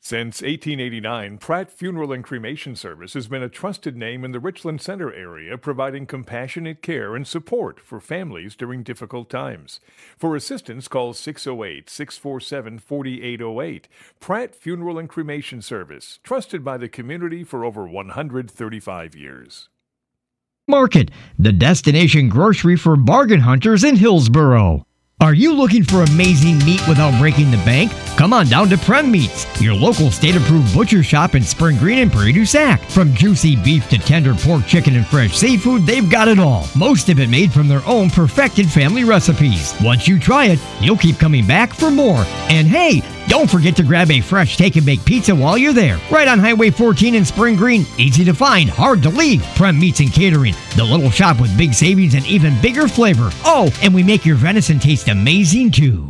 Since 1889, Pratt Funeral and Cremation Service has been a trusted name in the Richland Center area, providing compassionate care and support for families during difficult times. For assistance, call 608-647-4808. Pratt Funeral and Cremation Service, trusted by the community for over 135 years. Market, the destination grocery for bargain hunters in Hillsboro. Are you looking for amazing meat without breaking the bank? Come on down to Prem Meats, your local state-approved butcher shop in Spring Green and Prairie du Sac. From juicy beef to tender pork, chicken, and fresh seafood, they've got it all. Most of it made from their own perfected family recipes. Once you try it, you'll keep coming back for more. And hey, don't forget to grab a fresh take-and-bake pizza while you're there. Right on Highway 14 in Spring Green. Easy to find, hard to leave. Prem Meats and Catering, the little shop with big savings and even bigger flavor. Oh, and we make your venison taste amazing too.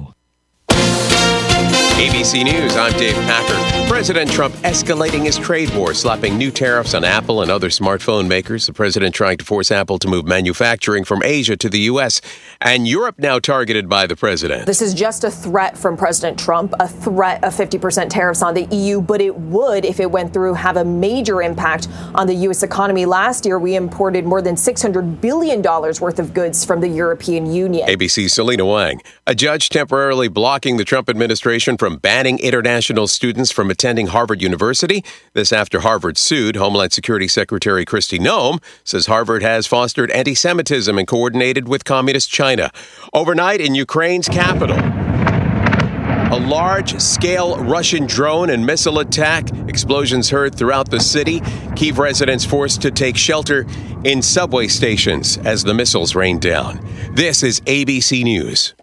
ABC News, I'm Dave Packer. President Trump escalating his trade war, slapping new tariffs on Apple and other smartphone makers. The president trying to force Apple to move manufacturing from Asia to the U.S. and Europe now targeted by the president. This is just a threat from President Trump, a threat of 50% tariffs on the EU, but it would, if it went through, have a major impact on the U.S. economy. Last year, we imported more than $600 billion worth of goods from the European Union. ABC's Selena Wang. A judge temporarily blocking the Trump administration from banning international students from attending Harvard University. This after Harvard sued. Homeland Security Secretary Kristi Noem says Harvard has fostered anti-Semitism and coordinated with Communist China. Overnight in Ukraine's capital, a large-scale Russian drone and missile attack. Explosions heard throughout the city. Kyiv residents forced to take shelter in subway stations as the missiles rained down. This is ABC News.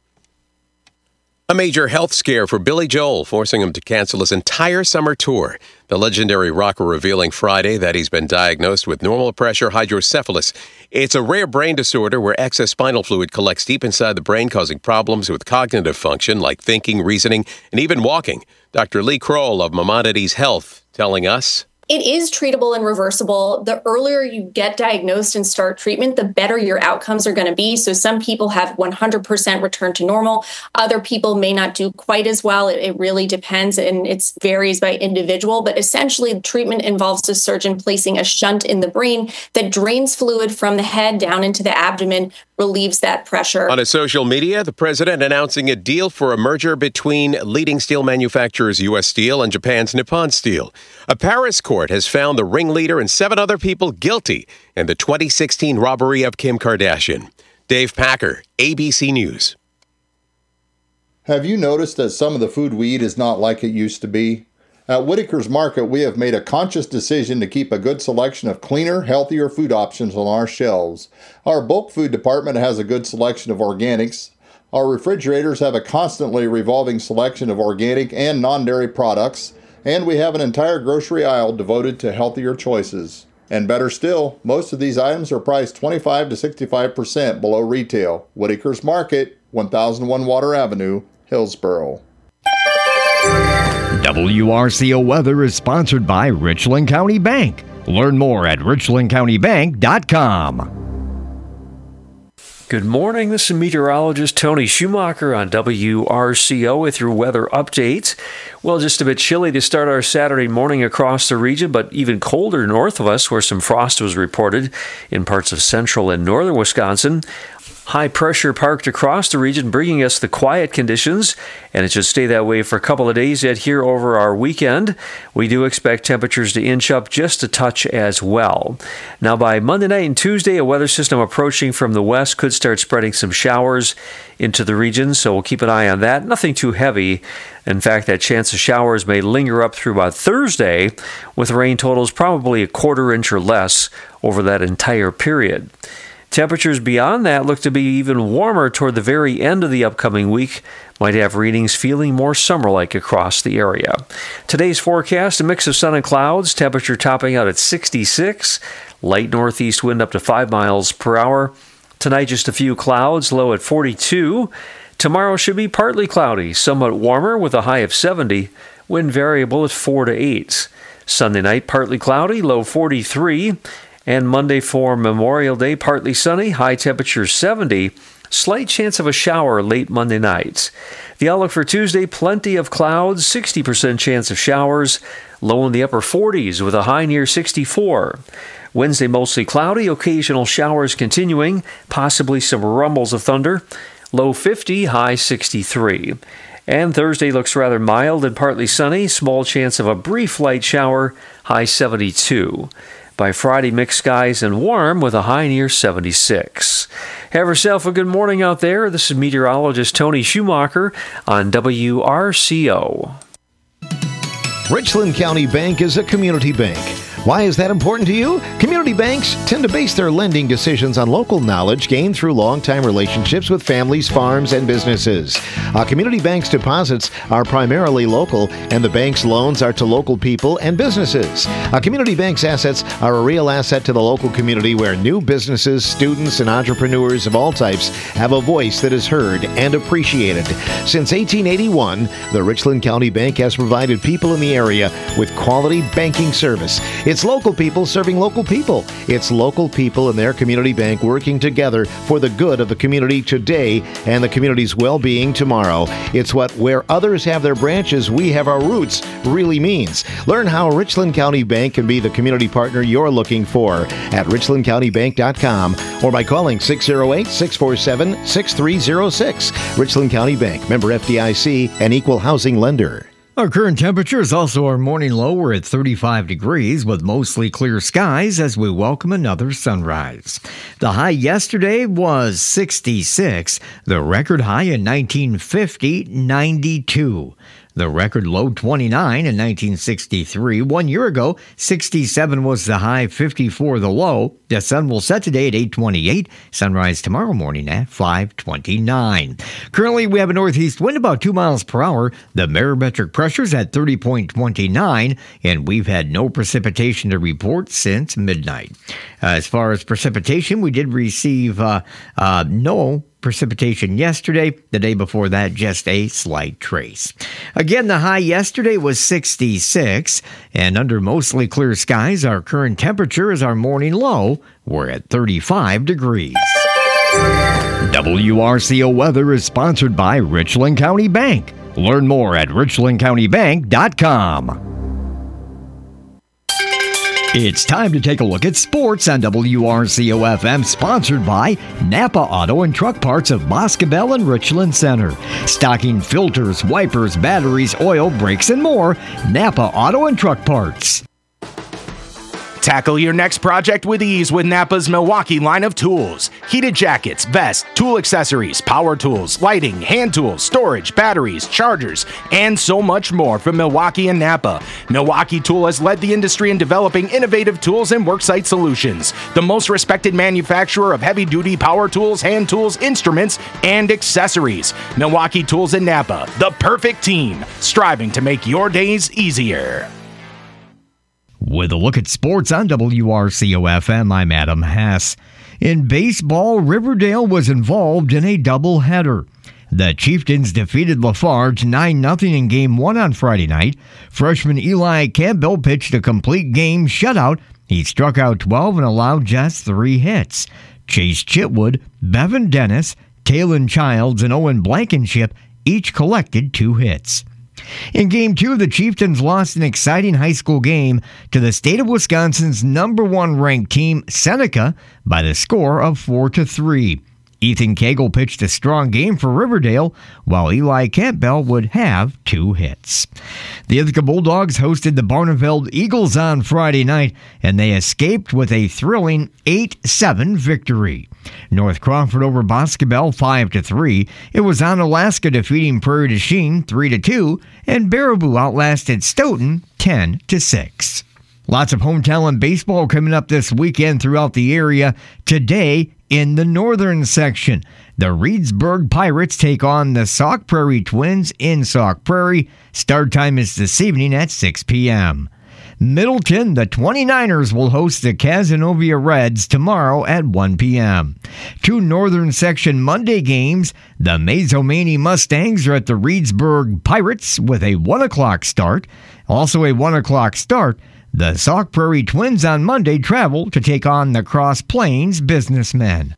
A major health scare for Billy Joel, forcing him to cancel his entire summer tour. The legendary rocker revealing Friday that he's been diagnosed with normal pressure hydrocephalus. It's a rare brain disorder where excess spinal fluid collects deep inside the brain, causing problems with cognitive function like thinking, reasoning, and even walking. Dr. Lee Kroll of Maimonides Health telling us, it is treatable and reversible. The earlier you get diagnosed and start treatment, the better your outcomes are going to be. So some people have 100% return to normal. Other people may not do quite as well. It really depends, and it varies by individual. But essentially, the treatment involves a surgeon placing a shunt in the brain that drains fluid from the head down into the abdomen, relieves that pressure. On his social media, the president announcing a deal for a merger between leading steel manufacturers U.S. Steel and Japan's Nippon Steel. A Paris court has found the ringleader and 7 other people guilty in the 2016 robbery of Kim Kardashian. Dave Packer, ABC News. Have you noticed that some of the food we eat is not like it used to be? At Whitaker's Market, we have made a conscious decision to keep a good selection of cleaner, healthier food options on our shelves. Our bulk food department has a good selection of organics. Our refrigerators have a constantly revolving selection of organic and non-dairy products. And we have an entire grocery aisle devoted to healthier choices. And better still, most of these items are priced 25 to 65% below retail. Whitaker's Market, 1001 Water Avenue, Hillsboro. WRCO Weather is sponsored by Richland County Bank. Learn more at richlandcountybank.com. Good morning. This is meteorologist Tony Schumacher on WRCO with your weather update. Well, just a bit chilly to start our Saturday morning across the region, but even colder north of us where some frost was reported in parts of central and northern Wisconsin. High pressure parked across the region, bringing us the quiet conditions, and it should stay that way for a couple of days yet here over our weekend. We do expect temperatures to inch up just a touch as well. Now, by Monday night and Tuesday, a weather system approaching from the west could start spreading some showers into the region, so we'll keep an eye on that. Nothing too heavy. In fact, that chance of showers may linger up through about Thursday, with rain totals probably a quarter inch or less over that entire period. Temperatures beyond that look to be even warmer toward the very end of the upcoming week. Might have readings feeling more summer-like across the area. Today's forecast, a mix of sun and clouds, temperature topping out at 66, light northeast wind up to 5 miles per hour. Tonight, just a few clouds, low at 42. Tomorrow should be partly cloudy, somewhat warmer with a high of 70, wind variable at 4 to 8. Sunday night, partly cloudy, low 43. And Monday for Memorial Day, partly sunny, high temperature 70, Slight chance of a shower late Monday night. The outlook for Tuesday, plenty of clouds, 60% chance of showers, low in the upper 40s with a high near 64. Wednesday, mostly cloudy, occasional showers continuing, possibly some rumbles of thunder, low 50, high 63. And Thursday looks rather mild and partly sunny, small chance of a brief light shower, high 72. By Friday, mixed skies and warm with a high near 76. Have yourself a good morning out there. This is meteorologist Tony Schumacher on WRCO. Richland County Bank is a community bank. Why is that important to you? Community banks tend to base their lending decisions on local knowledge gained through long-time relationships with families, farms, and businesses. Community banks' deposits are primarily local, and the bank's loans are to local people and businesses. Community bank's assets are a real asset to the local community where new businesses, students, and entrepreneurs of all types have a voice that is heard and appreciated. Since 1881, the Richland County Bank has provided people in the area with quality banking service. It's local people serving local people. It's local people and their community bank working together for the good of the community today and the community's well-being tomorrow. It's what where others have their branches, we have our roots really means. Learn how Richland County Bank can be the community partner you're looking for at richlandcountybank.com or by calling 608-647-6306. Richland County Bank, member FDIC, an equal housing lender. Our current temperature is also our morning low. We're at 35 degrees with mostly clear skies as we welcome another sunrise. The high yesterday was 66. The record high in 1950, 92. The record low, 29 in 1963. 1 year ago, 67 was the high, 54 the low. The sun will set today at 8:28. Sunrise tomorrow morning at 5:29. Currently, we have a northeast wind about 2 miles per hour. The barometric pressure's at 30.29, and we've had no precipitation to report since midnight. As far as precipitation, we did receive no precipitation yesterday. The day before that, just a slight trace. Again, the high yesterday was 66, and under mostly clear skies, our current temperature is our morning low. We're at 35 degrees. WRCO weather is sponsored by Richland County Bank. Learn more at richlandcountybank.com. It's time to take a look at sports on WRCO-FM, sponsored by Napa Auto and Truck Parts of Boscobel and Richland Center. Stocking filters, wipers, batteries, oil, brakes, and more. Napa Auto and Truck Parts. Tackle your next project with ease with Napa's Milwaukee line of tools. Heated jackets, vests, tool accessories, power tools, lighting, hand tools, storage, batteries, chargers, and so much more from Milwaukee and Napa. Milwaukee Tool has led the industry in developing innovative tools and worksite solutions. The most respected manufacturer of heavy-duty power tools, hand tools, instruments, and accessories. Milwaukee Tools and Napa, the perfect team, striving to make your days easier. With a look at sports on WRCO-FM, I'm Adam Hess. In baseball, Riverdale was involved in a doubleheader. The Chieftains defeated Lafarge 9-0 in Game 1 on Friday night. Freshman Eli Campbell pitched a complete game shutout. He struck out 12 and allowed just 3 hits. Chase Chitwood, Bevan Dennis, Talon Childs, and Owen Blankenship each collected 2 hits. In Game 2, the Chieftains lost an exciting high school game to the state of Wisconsin's #1 ranked team, Seneca, by the score of 4-3. Ethan Cagle pitched a strong game for Riverdale, while Eli Campbell would have 2 hits. The Ithaca Bulldogs hosted the Barneveld Eagles on Friday night, and they escaped with a thrilling 8-7 victory. North Crawford over Boscobel 5-3. It was Onalaska defeating Prairie du Chien 3-2, and Baraboo outlasted Stoughton 10-6. Lots of home talent baseball coming up this weekend throughout the area. Today, in the northern section, the Reedsburg Pirates take on the Sauk Prairie Twins in Sauk Prairie. Start time is this evening at 6 p.m. Middleton, the 29ers will host the Cazenovia Reds tomorrow at 1 p.m. 2 northern section Monday games. The Mazomanie Mustangs are at the Reedsburg Pirates with a 1 o'clock start. Also a 1 o'clock start. The Sauk Prairie Twins on Monday travel to take on the Cross Plains Businessmen.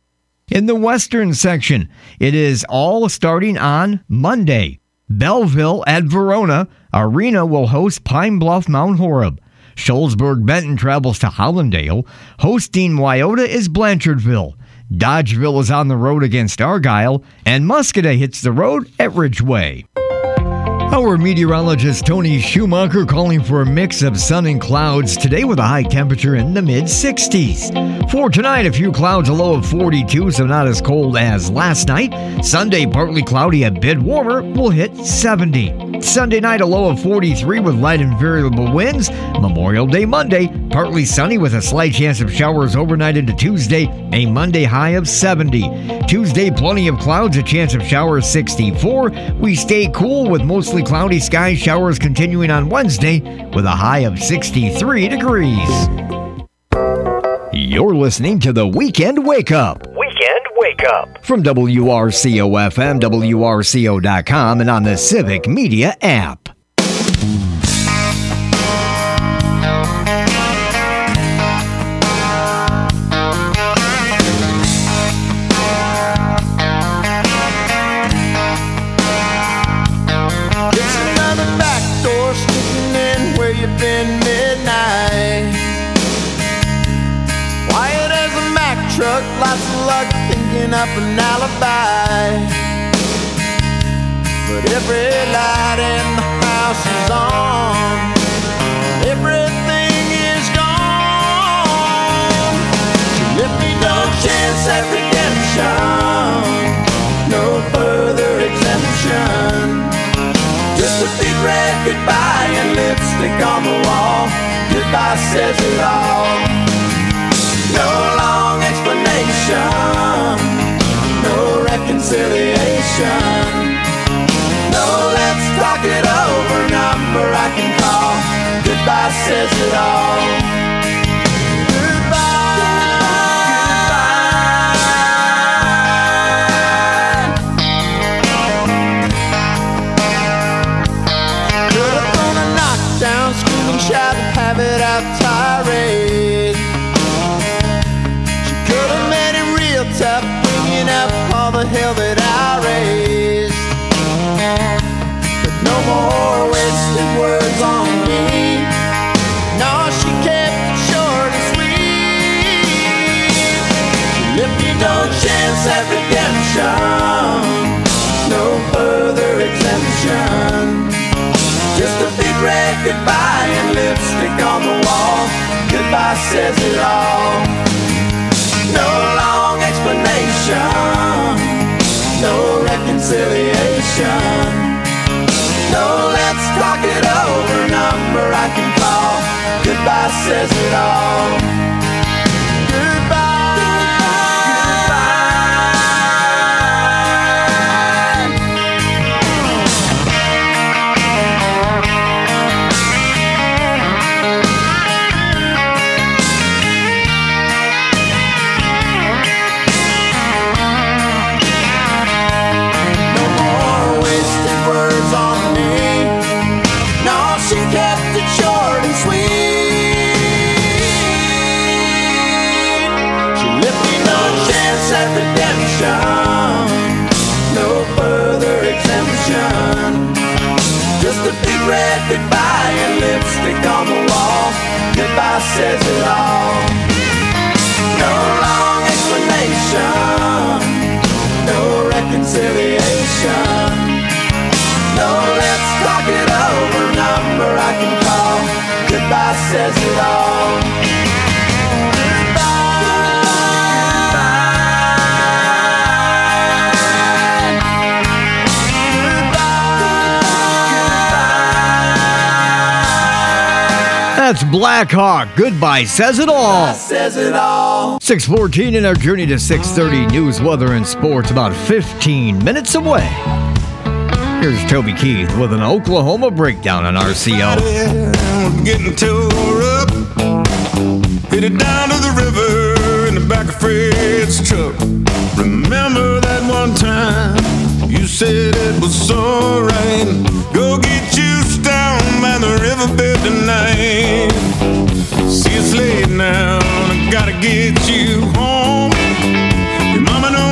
In the western section, it is all starting on Monday. Belleville at Verona. Arena will host Pine Bluff Mount Horeb. Shullsburg-Benton travels to Hollandale. Hosting Wyoto is Blanchardville. Dodgeville is on the road against Argyle. And Muscadet hits the road at Ridgeway. Our meteorologist Tony Schumacher calling for a mix of sun and clouds today with a high temperature in the mid-60s. For tonight, a few clouds, a low of 42, so not as cold as last night. Sunday, partly cloudy, a bit warmer, will hit 70. Sunday night, a low of 43 with light and variable winds. Memorial Day Monday, partly sunny with a slight chance of showers overnight into Tuesday, a Monday high of 70. Tuesday, plenty of clouds, a chance of showers 64. We stay cool with mostly cloudy skies, showers continuing on Wednesday with a high of 63 degrees. You're listening to the Weekend Wake Up. Weekend Wake Up. From WRCO-FM, WRCO.com, and on the Civic Media app. Been midnight. Quiet as a Mack truck, lots of luck thinking up an alibi. But every light in the house is on, everything is gone. So if you don't chance at redemption, no further exemption. Just a big red goodbye and lipstick on the wall. Goodbye says it all. No long explanation, no reconciliation. No, let's talk it over, number I can call. Goodbye says it all. Shout and have it out tirade. She could have made it real tough, bringing up all the hell that I raised. But no more wasted words on me. No, she kept it short and sweet. She left me no chance at redemption, no further exemption. Just a big red goodbye and lipstick on the wall. Goodbye says it all. No long explanation, no reconciliation. No, let's talk it over, number I can call. Goodbye says it all. No further exemption. Just a big red goodbye and lipstick on the wall. Goodbye says it all. No long explanation, no reconciliation. No, let's talk it over, number I can call. Goodbye says it all. That's Black Hawk. Goodbye says it all. Says it all. 6:14 in our journey to 6:30 news, weather, and sports, about 15 minutes away. Here's Toby Keith with an Oklahoma breakdown on RCO. We're getting tore up, headed down to the river in the back of Fred's truck. Remember that one time you said it was alright. Go get you down by the riverbed tonight. See, it's late now, I gotta get you home. Your mama knows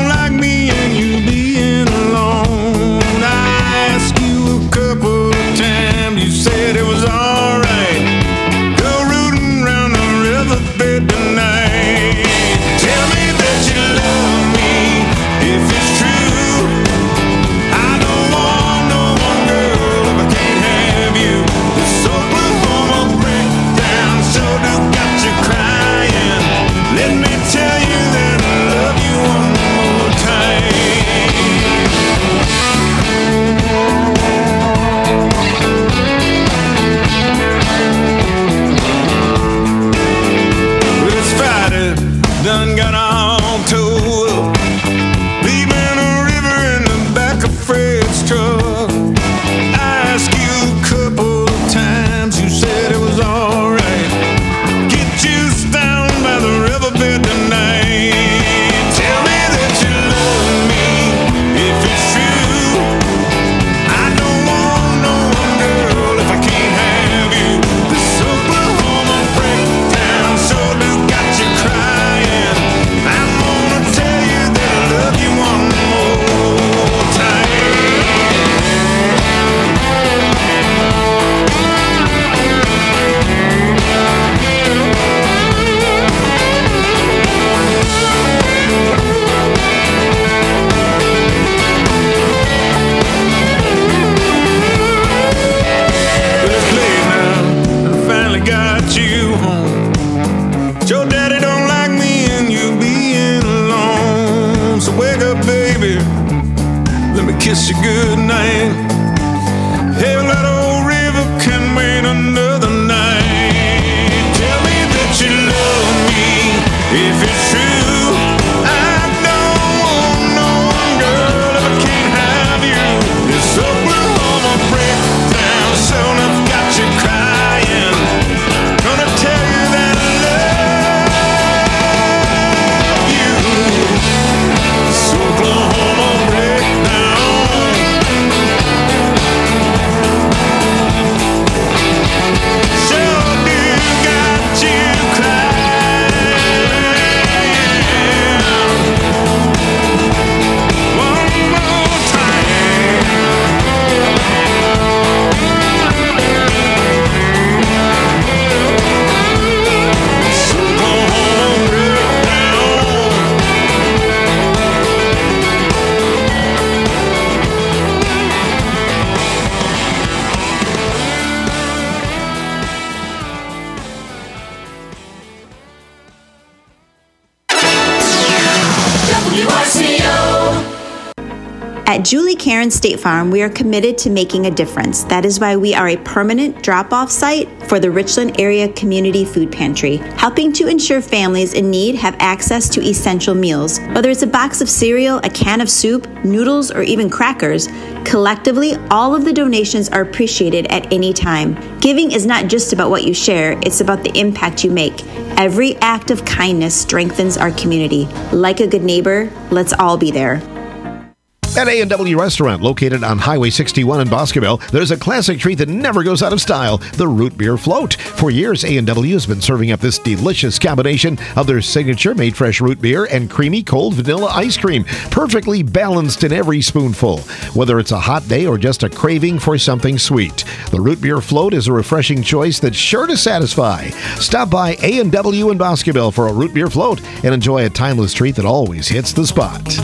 At Julie Karen State Farm, we are committed to making a difference. That is why we are a permanent drop-off site for the Richland Area Community Food Pantry, helping to ensure families in need have access to essential meals. Whether it's a box of cereal, a can of soup, noodles, or even crackers, collectively, all of the donations are appreciated at any time. Giving is not just about what you share, it's about the impact you make. Every act of kindness strengthens our community. Like a good neighbor, let's all be there. At A&W Restaurant, located on Highway 61 in Boscoville, there's a classic treat that never goes out of style, the Root Beer Float. For years, A&W has been serving up this delicious combination of their signature made fresh root beer and creamy cold vanilla ice cream, perfectly balanced in every spoonful. Whether it's a hot day or just a craving for something sweet, the Root Beer Float is a refreshing choice that's sure to satisfy. Stop by A&W in Boscoville for a Root Beer Float and enjoy a timeless treat that always hits the spot.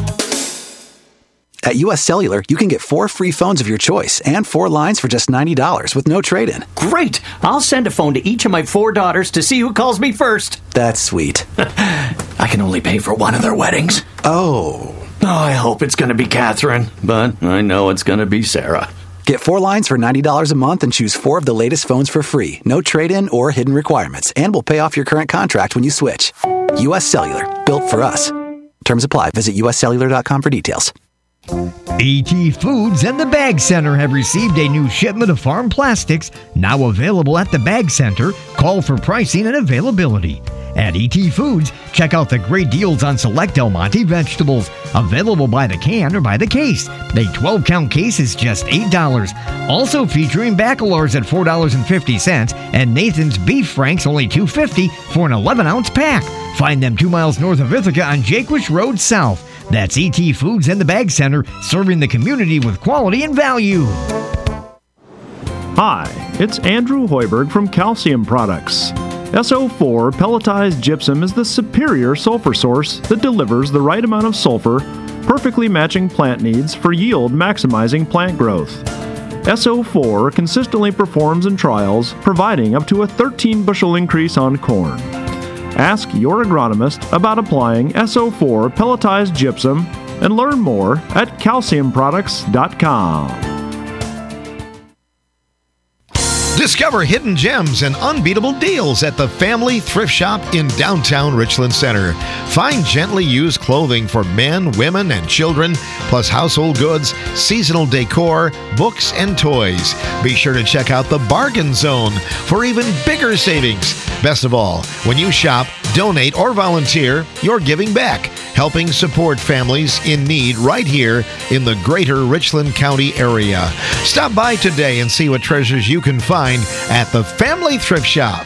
At U.S. Cellular, you can get 4 free phones of your choice and 4 lines for just $90 with no trade-in. Great! I'll send a phone to each of my 4 daughters to see who calls me first. That's sweet. I can only pay for one of their weddings. Oh, I hope it's going to be Catherine, but I know it's going to be Sarah. Get 4 lines for $90 a month and choose 4 of the latest phones for free. No trade-in or hidden requirements, and we'll pay off your current contract when you switch. U.S. Cellular, built for us. Terms apply. Visit uscellular.com for details. A.T. Foods and the Bag Center have received a new shipment of farm plastics, now available at the Bag Center. Call for pricing and availability. At E.T. Foods, check out the great deals on select Del Monte vegetables, available by the can or by the case. A 12-count case is just $8. Also featuring Baccalaure's at $4.50 and Nathan's Beef Franks only $2.50 for an 11-ounce pack. Find them 2 miles north of Ithaca on Jaquish Road South. That's E.T. Foods and the Bag Center, serving the community with quality and value. Hi, it's Andrew Hoiberg from Calcium Products. SO4 pelletized gypsum is the superior sulfur source that delivers the right amount of sulfur, perfectly matching plant needs for yield maximizing plant growth. SO4 consistently performs in trials, providing up to a 13-bushel increase on corn. Ask your agronomist about applying SO4 pelletized gypsum and learn more at calciumproducts.com. Discover hidden gems and unbeatable deals at the Family Thrift Shop in downtown Richland Center. Find gently used clothing for men, women, and children, plus household goods, seasonal decor, books, and toys. Be sure to check out the Bargain Zone for even bigger savings. Best of all, when you shop, donate, or volunteer, you're giving back, helping support families in need right here in the greater Richland County area. Stop by today and see what treasures you can find at the Family Thrift Shop.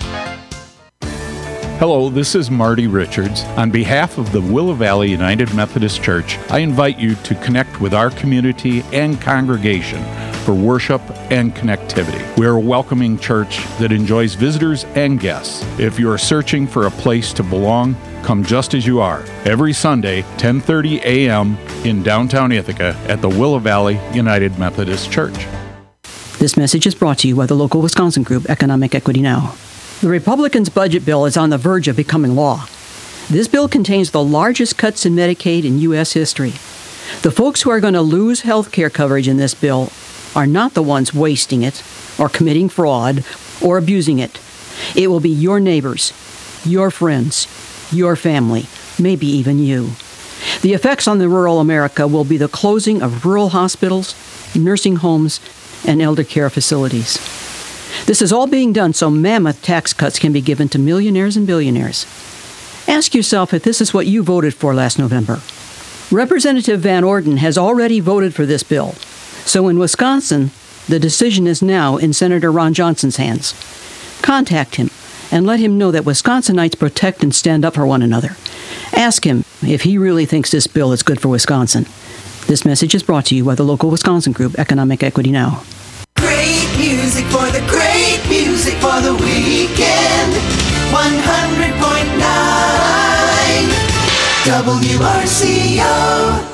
Hello, this is Marty Richards. On behalf of the Willow Valley United Methodist Church, I invite you to connect with our community and congregation for worship and connectivity. We are a welcoming church that enjoys visitors and guests. If you are searching for a place to belong, come just as you are. Every Sunday, 10:30 a.m. in downtown Ithaca at the Willow Valley United Methodist Church. This message is brought to you by the local Wisconsin group, Economic Equity Now. The Republicans' budget bill is on the verge of becoming law. This bill contains the largest cuts in Medicaid in U.S. history. The folks who are going to lose health care coverage in this bill are not the ones wasting it, or committing fraud, or abusing it. It will be your neighbors, your friends, your family, maybe even you. The effects on the rural America will be the closing of rural hospitals, nursing homes, and elder care facilities. This is all being done so mammoth tax cuts can be given to millionaires and billionaires. Ask yourself if this is what you voted for last November. Representative Van Orden has already voted for this bill. So in Wisconsin, the decision is now in Senator Ron Johnson's hands. Contact him and let him know that Wisconsinites protect and stand up for one another. Ask him if he really thinks this bill is good for Wisconsin. This message is brought to you by the local Wisconsin group, Economic Equity Now. Great music for the great music for the weekend. 100.9 WRCO.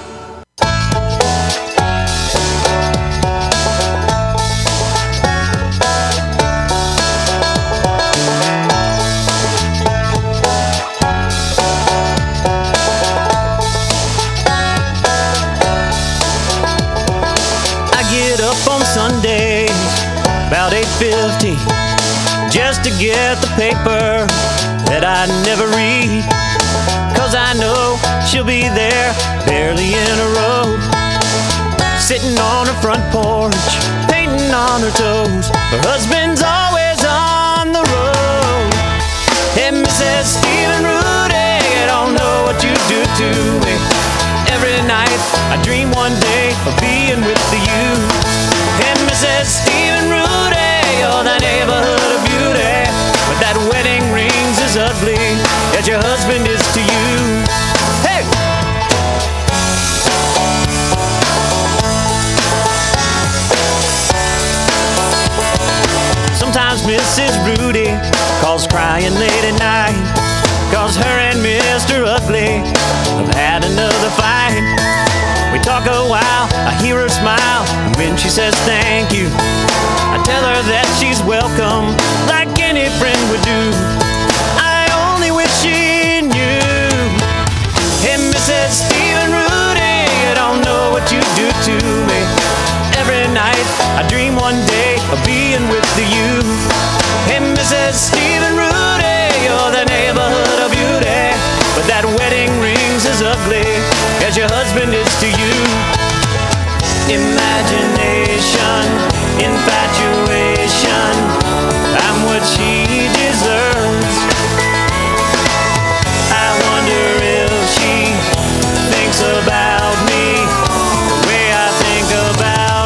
just to get the paper that I never read. 'Cause I know she'll be there, barely in a row, sitting on her front porch, painting on her toes. Her husband's always on the road. Hey, Mrs. Stephen Rudy, I don't know what you do to me. Every night I dream one day of being with you. Hey, Mrs. Stephen Rudy, you're the neighborhood of beauty, but that wedding ring's as ugly as your husband is to you. Hey! Sometimes Mrs. Rudy calls crying late at night, 'cause her and Mr. Ugly have had another fight. We talk a while, I hear her smile, and when she says thank you, I tell her that she's welcome, like any friend would do. I only wish she knew. Hey, Mrs. Stephen Rudy, you don't know what you do to me. Every night I dream one day of being with you. Hey, Mrs. Stephen Rudy, you're the neighborhood of beauty, but that wedding ring's as ugly as your husband is to you. Imagination, infatuation, I'm what she deserves. I wonder if she thinks about me the way I think about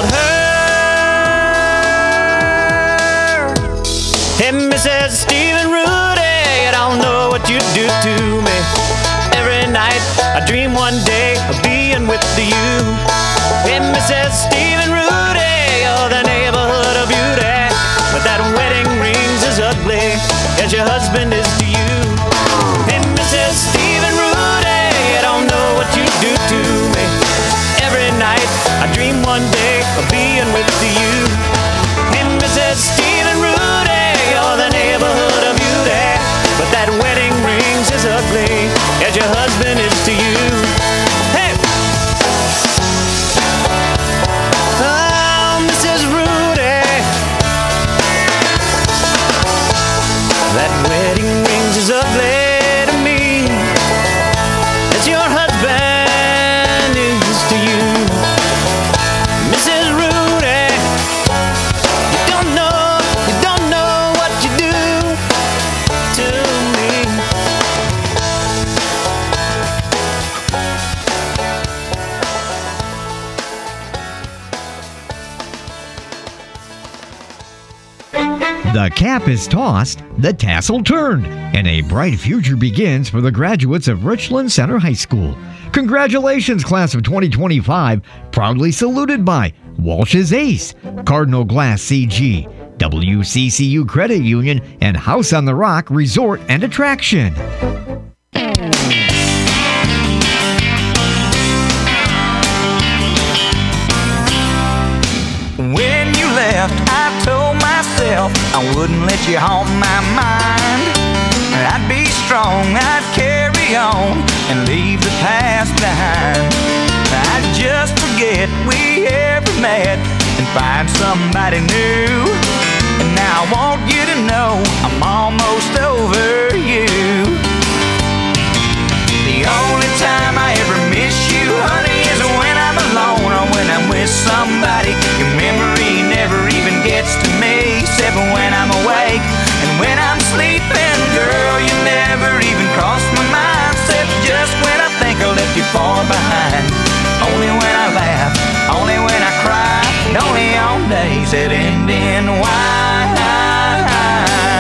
her. Hey, Mrs. Stephen Rudy, I don't know what you do to me. Every night I dream one day of being with you. Hey, Mrs. Stephen Rudy, you're the neighborhood of beauty, but that wedding ring's as ugly as your husband is to you. Hey, Mrs. Stephen Rudy, I don't know what you do to me. Every night I dream one day of being with you. Hey, Mrs. Stephen Rudy, you're the neighborhood of beauty, but that wedding ring's as ugly as your husband is to you. Hey! Oh, Mrs. Rudy, that wedding ring's as ugly to me as your husband is to you. Mrs. Rudy, you don't know what you do to me. The cap is tossed, the tassel turned, and a bright future begins for the graduates of Richland Center High School. Congratulations, class of 2025, proudly saluted by Walsh's Ace, Cardinal Glass CG, WCCU Credit Union, and House on the Rock Resort and Attraction. When you left, I told myself I wouldn't let you haunt my mind. I'd be strong, I'd carry on and leave the past behind. I'd just forget we ever met and find somebody new. And now I want you to know I'm almost over you. The only time I ever miss you, honey, is when I'm alone or when I'm with somebody. Your memory never even gets to me, except when I'm awake. And when I'm sleeping, girl, you never even cross my mind, except just when I think I left you far behind. Only when I laugh, only when I cry, and only on days that end in why.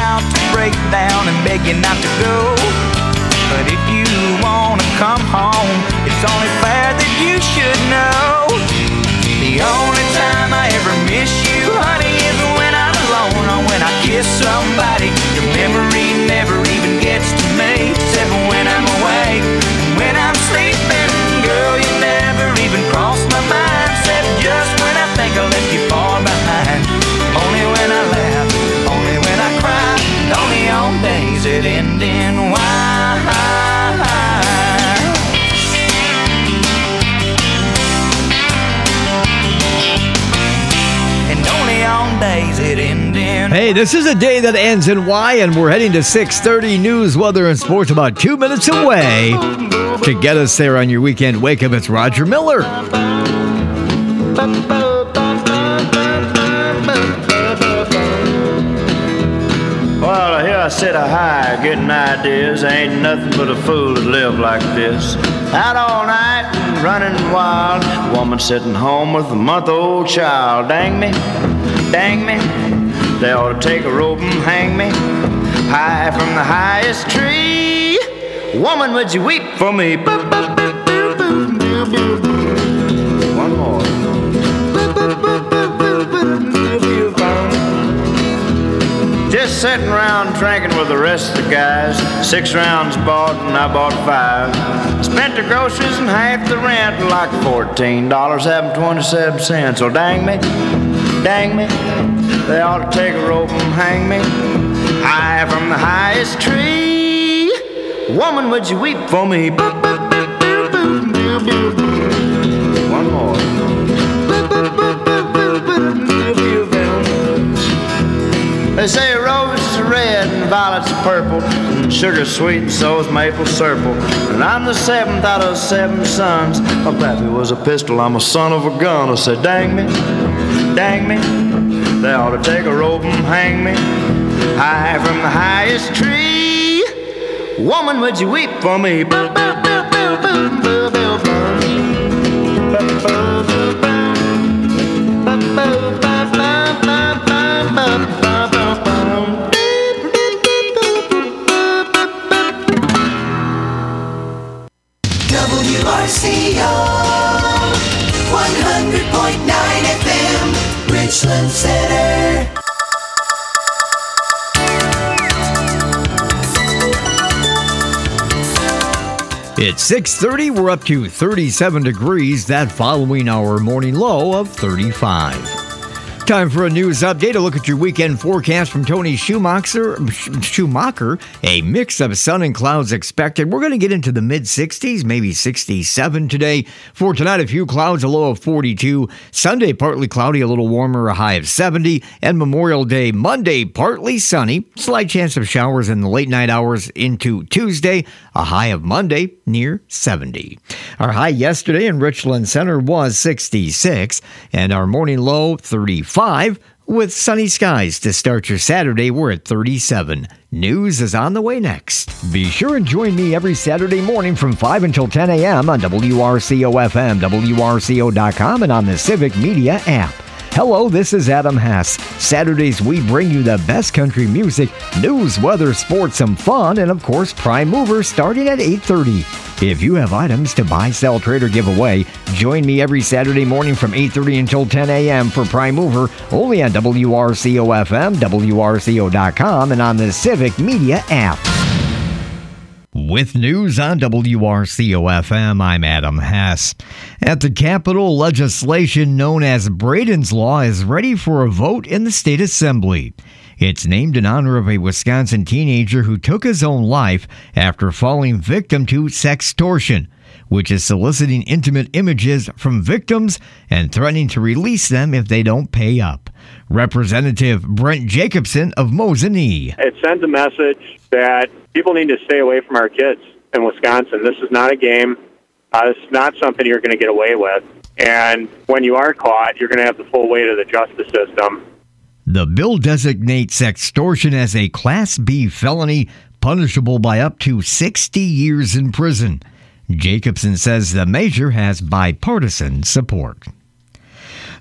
about to break down and beg you not to go. But if you wanna come home, it's only fair that you should know. The only time I ever miss you, honey, is when I'm alone or when I kiss somebody. Your memory never even gets to me, except when I'm awake. When I'm sleeping, girl, you never even cross my mind, except just when I think I left you far behind. Only when I laugh, only when I cry, only on days that end in Y. Hey, this is a day that ends in Y, and we're heading to 6:30 news, weather, and sports about 2 minutes away. To get us there on your weekend wake-up, it's Roger Miller. Well, here I sit a high, getting ideas. Ain't nothing but a fool to live like this. Out all night, running wild. Woman sitting home with a month-old child. Dang me, dang me. They ought to take a rope and hang me high from the highest tree. Woman, would you weep for me? One more. Just sitting around drinking with the rest of the guys. 6 rounds bought and I bought 5. Spent the groceries and half the rent, like $14, having 27 cents. So dang me, dang me. They ought to take a rope and hang me high from the highest tree. Woman, would you weep for me? One more. They say roses are red and violets are purple, and sugar's sweet and so is maple syrup. And I'm the 7th out of 7 sons. My pappy was a pistol, I'm a son of a gun. I said, dang me, dang me. They ought to take a rope and hang me high from the highest tree. Woman, would you weep for me? WRCO 100.9 FM, Richland Center. It's 6:30. We're up to 37 degrees. That following our morning low of 35. Time for a news update. A look at your weekend forecast from Tony Schumacher. A mix of sun and clouds expected. We're going to get into the mid-60s, maybe 67 today. For tonight, a few clouds, a low of 42. Sunday, partly cloudy, a little warmer, a high of 70. And Memorial Day, Monday, partly sunny. Slight chance of showers in the late night hours into Tuesday. A high of Monday, near 70. Our high yesterday in Richland Center was 66. And our morning low, 35. With sunny skies to start your Saturday, we're at 37. News is on the way next. Be sure and join me every Saturday morning from 5 until 10 a.m. on WRCO-FM, WRCO.com, and on the Civic Media app. Hello, this is Adam Hess. Saturdays, we bring you the best country music, news, weather, sports, some fun, and of course, Prime Mover starting at 8:30. If you have items to buy, sell, trade, or give away, join me every Saturday morning from 8:30 until 10 a.m. for Prime Mover, only on WRCO-FM, WRCO.com, and on the Civic Media app. With news on WRCO-FM, I'm Adam Hess. At the Capitol, legislation known as Braden's Law is ready for a vote in the state assembly. It's named in honor of a Wisconsin teenager who took his own life after falling victim to sextortion, which is soliciting intimate images from victims and threatening to release them if they don't pay up. Representative Brent Jacobson of Mosinee. It sends a message that people need to stay away from our kids in Wisconsin. This is not a game. This is not something you're going to get away with. And when you are caught, you're going to have the full weight of the justice system. The bill designates sextortion as a Class B felony, punishable by up to 60 years in prison. Jacobson says the measure has bipartisan support.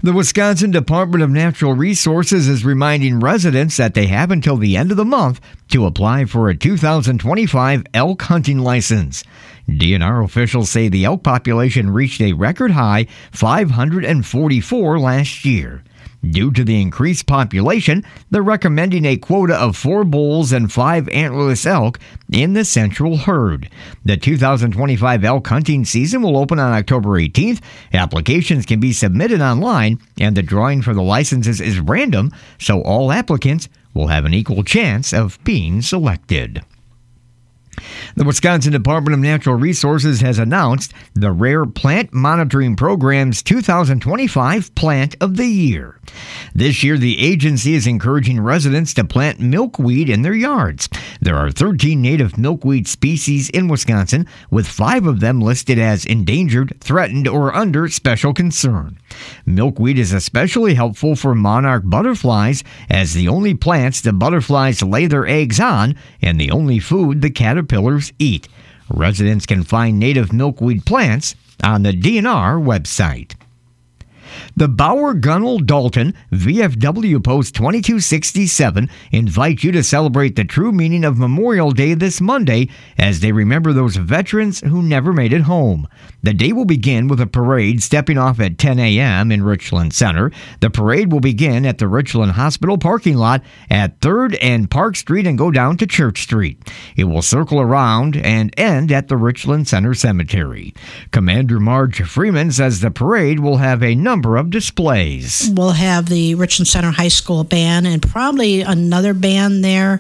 The Wisconsin Department of Natural Resources is reminding residents that they have until the end of the month to apply for a 2025 elk hunting license. DNR officials say the elk population reached a record high 544 last year. Due to the increased population, they're recommending a quota of 4 bulls and 5 antlerless elk in the central herd. The 2025 elk hunting season will open on October 18th. Applications can be submitted online, and the drawing for the licenses is random, so all applicants will have an equal chance of being selected. The Wisconsin Department of Natural Resources has announced the Rare Plant Monitoring Program's 2025 Plant of the Year. This year, the agency is encouraging residents to plant milkweed in their yards. There are 13 native milkweed species in Wisconsin, with 5 of them listed as endangered, threatened, or under special concern. Milkweed is especially helpful for monarch butterflies, as the only plants the butterflies lay their eggs on and the only food the caterpillars eat. Residents can find native milkweed plants on the DNR website. The Bauer Gunnell Dalton VFW Post 2267 invite you to celebrate the true meaning of Memorial Day this Monday as they remember those veterans who never made it home. The day will begin with a parade stepping off at 10 a.m. in Richland Center. The parade will begin at the Richland Hospital parking lot at 3rd and Park Street and go down to Church Street. It will circle around and end at the Richland Center Cemetery. Commander Marge Freeman says the parade will have a number of displays. We'll have the Richland Center High School band and probably another band there.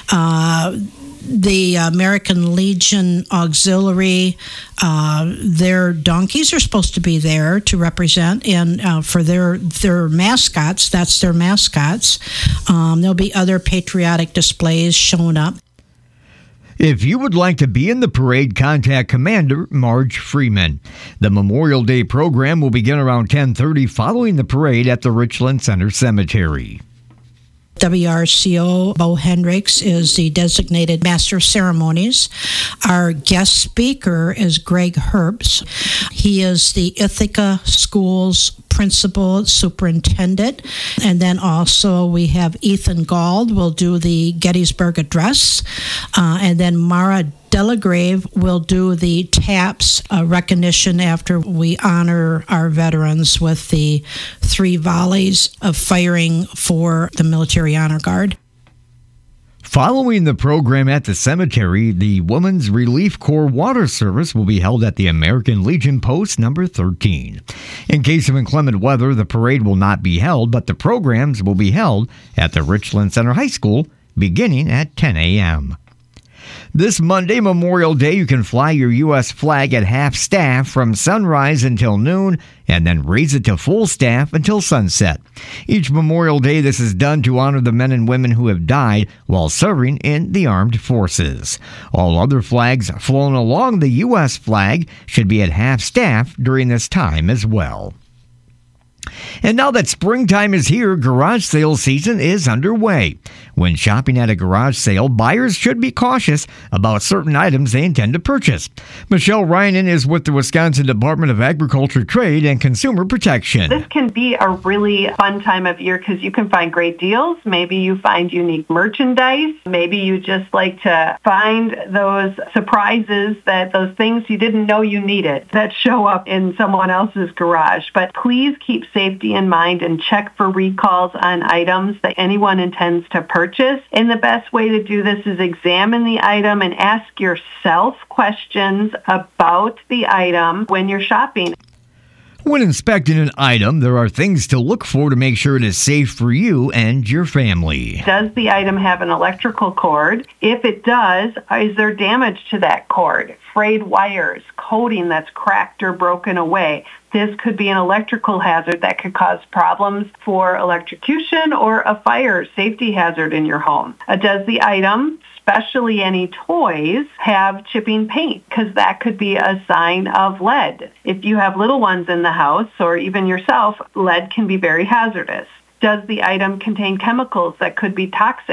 The American Legion Auxiliary, their donkeys are supposed to be there to represent, and for their mascots, that's their mascots. There'll be other patriotic displays showing up. If you would like to be in the parade, contact Commander Marge Freeman. The Memorial Day program will begin around 10:30 following the parade at the Richland Center Cemetery. WRCO Bo Hendricks is the designated Master of Ceremonies. Our guest speaker is Greg Herbst. He is the Ithaca Schools Principal Superintendent. And then also we have Ethan Gauld will do the Gettysburg Address. And then Mara Delagrave will do the TAPS recognition after we honor our veterans with the 3 volleys of firing for the Military Honor Guard. Following the program at the cemetery, the Women's Relief Corps Water Service will be held at the American Legion Post number 13. In case of inclement weather, the parade will not be held, but the programs will be held at the Richland Center High School beginning at 10 a.m. This Monday, Memorial Day, you can fly your U.S. flag at half-staff from sunrise until noon and then raise it to full staff until sunset. Each Memorial Day, this is done to honor the men and women who have died while serving in the armed forces. All other flags flown along the U.S. flag should be at half-staff during this time as well. And now that springtime is here, garage sale season is underway. When shopping at a garage sale, buyers should be cautious about certain items they intend to purchase. Michelle Reinen is with the Wisconsin Department of Agriculture, Trade, and Consumer Protection. This can be a really fun time of year because you can find great deals. Maybe you find unique merchandise. Maybe you just like to find those surprises, that those things you didn't know you needed that show up in someone else's garage. But please keep safety in mind and check for recalls on items that anyone intends to purchase. And the best way to do this is examine the item and ask yourself questions about the item when you're shopping. When inspecting an item, there are things to look for to make sure it is safe for you and your family. Does the item have an electrical cord? If it does, is there damage to that cord? Frayed wires, coating that's cracked or broken away. This could be an electrical hazard that could cause problems for electrocution or a fire safety hazard in your home. Does the item, especially any toys, have chipping paint? Because that could be a sign of lead. If you have little ones in the house or even yourself, lead can be very hazardous. Does the item contain chemicals that could be toxic?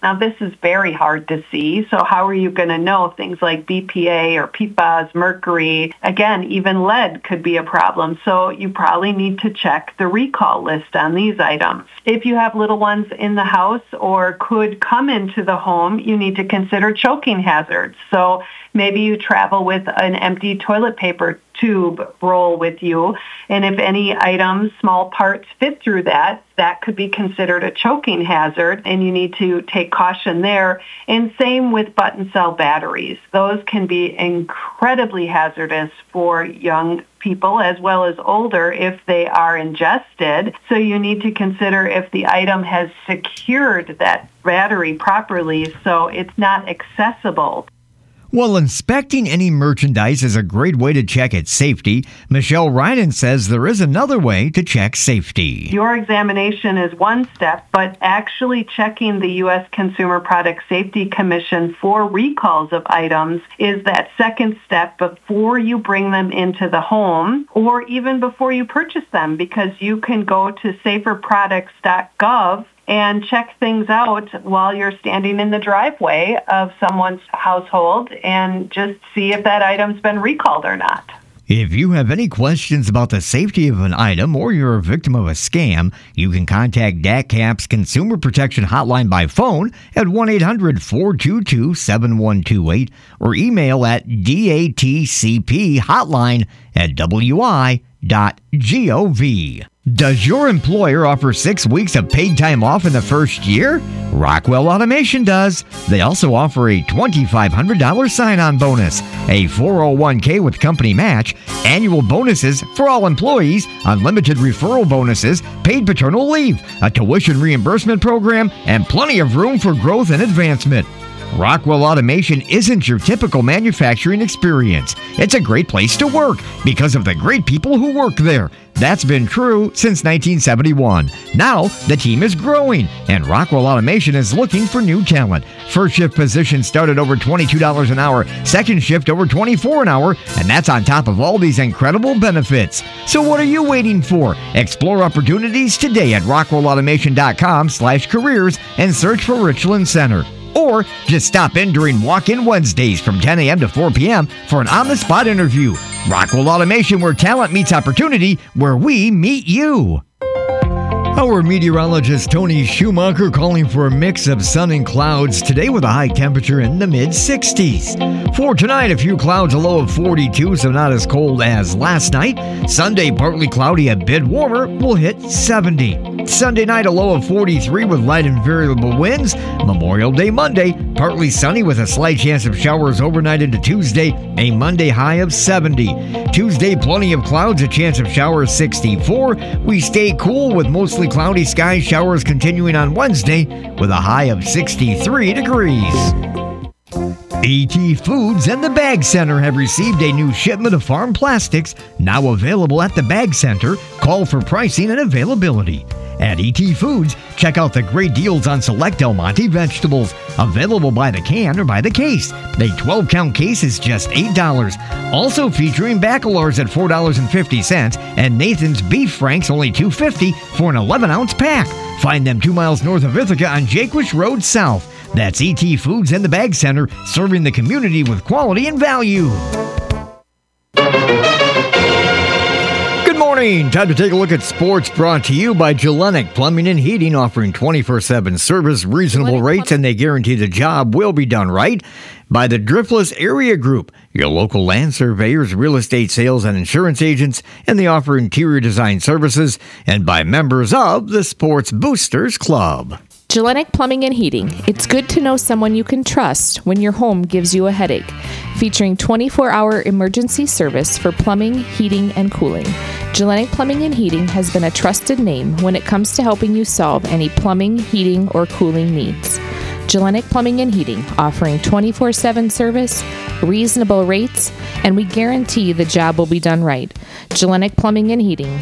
Now, this is very hard to see, so how are you going to know things like BPA or PFAS, mercury? Again, even lead could be a problem, so you probably need to check the recall list on these items. If you have little ones in the house or could come into the home, you need to consider choking hazards. So maybe you travel with an empty toilet paper tube roll with you, and if any items, small parts fit through that could be considered a choking hazard, and you need to take caution there. And same with button cell batteries. Those can be incredibly hazardous for young people as well as older if they are ingested. So you need to consider if the item has secured that battery properly so it's not accessible. While inspecting any merchandise is a great way to check its safety, Michelle Ryden says there is another way to check safety. Your examination is one step, but actually checking the U.S. Consumer Product Safety Commission for recalls of items is that second step before you bring them into the home or even before you purchase them, because you can go to saferproducts.gov and check things out while you're standing in the driveway of someone's household and just see if that item's been recalled or not. If you have any questions about the safety of an item or you're a victim of a scam, you can contact DATCAP's Consumer Protection Hotline by phone at 1-800-422-7128 or email at datcphotline@wi.gov. Does your employer offer 6 weeks of paid time off in the first year? Rockwell Automation does. They also offer a $2,500 sign-on bonus, a 401k with company match, annual bonuses for all employees, unlimited referral bonuses, paid paternal leave, a tuition reimbursement program, and plenty of room for growth and advancement. Rockwell Automation isn't your typical manufacturing experience. It's a great place to work because of the great people who work there. That's been true since 1971. Now, the team is growing, and Rockwell Automation is looking for new talent. First shift positions start at over $22 an hour, second shift over $24 an hour, and that's on top of all these incredible benefits. So what are you waiting for? Explore opportunities today at rockwellautomation.com/careers and search for Richland Center. Or just stop in during walk-in Wednesdays from 10 a.m. to 4 p.m. for an on-the-spot interview. Rockwell Automation, where talent meets opportunity, where we meet you. Our meteorologist Tony Schumacher calling for a mix of sun and clouds today with a high temperature in the mid-60s. For tonight, a few clouds, a low of 42, so not as cold as last night. Sunday, partly cloudy, a bit warmer, will hit 70. Sunday night, a low of 43 with light and variable winds. Memorial Day Monday, partly sunny with a slight chance of showers overnight into Tuesday, a Monday high of 70. Tuesday, plenty of clouds, a chance of showers 64. We stay cool with mostly cloudy skies, showers continuing on Wednesday with a high of 63 degrees. ET Foods and the Bag Center have received a new shipment of farm plastics, now available at the Bag Center. Call for pricing and availability. At ET Foods, check out the great deals on select Del Monte vegetables, available by the can or by the case. A 12-count case is just $8. Also featuring Baccalaure's at $4.50 and Nathan's Beef Franks only $2.50 for an 11-ounce pack. Find them 2 miles north of Ithaca on Jaquish Road South. That's ET Foods and the Bag Center, serving the community with quality and value. Time to take a look at sports, brought to you by Gellenic Plumbing and Heating, offering 24/7 service, reasonable rates, and they guarantee the job will be done right. By the Driftless Area Group, your local land surveyors, real estate sales, and insurance agents, and they offer interior design services. And by members of the Sports Boosters Club. Gellenic Plumbing and Heating. It's good to know someone you can trust when your home gives you a headache. Featuring 24-hour emergency service for plumbing, heating, and cooling. Gellenic Plumbing and Heating has been a trusted name when it comes to helping you solve any plumbing, heating, or cooling needs. Gellenic Plumbing and Heating, offering 24/7 service, reasonable rates, and we guarantee the job will be done right. Gellenic Plumbing and Heating,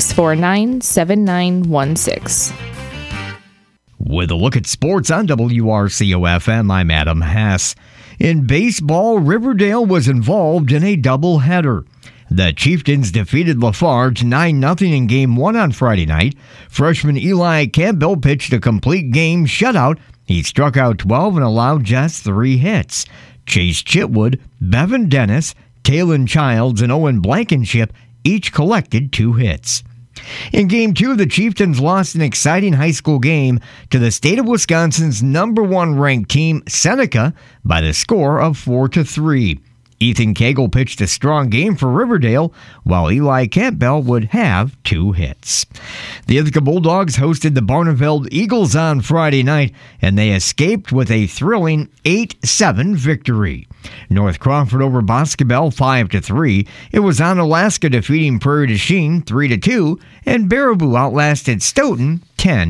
649-7916. With a look at sports on WRCO-FM, I'm Adam Hess. In baseball, Riverdale was involved in a doubleheader. The Chieftains defeated Lafarge 9-0 in Game 1 on Friday night. Freshman Eli Campbell pitched a complete game shutout He struck out 12 and allowed just 3 hits. Chase Chitwood, Bevan Dennis, Talon Childs, and Owen Blankenship each collected 2 hits. In Game 2, the Chieftains lost an exciting high school game to the state of Wisconsin's number 1 ranked team, Seneca, by the score of 4-3. Ethan Cagle pitched a strong game for Riverdale, while Eli Campbell would have 2 hits. The Ithaca Bulldogs hosted the Barneveld Eagles on Friday night, and they escaped with a thrilling 8-7 victory. North Crawford over Boscobel 5-3. It was Onalaska defeating Prairie du Chien 3-2, and Baraboo outlasted Stoughton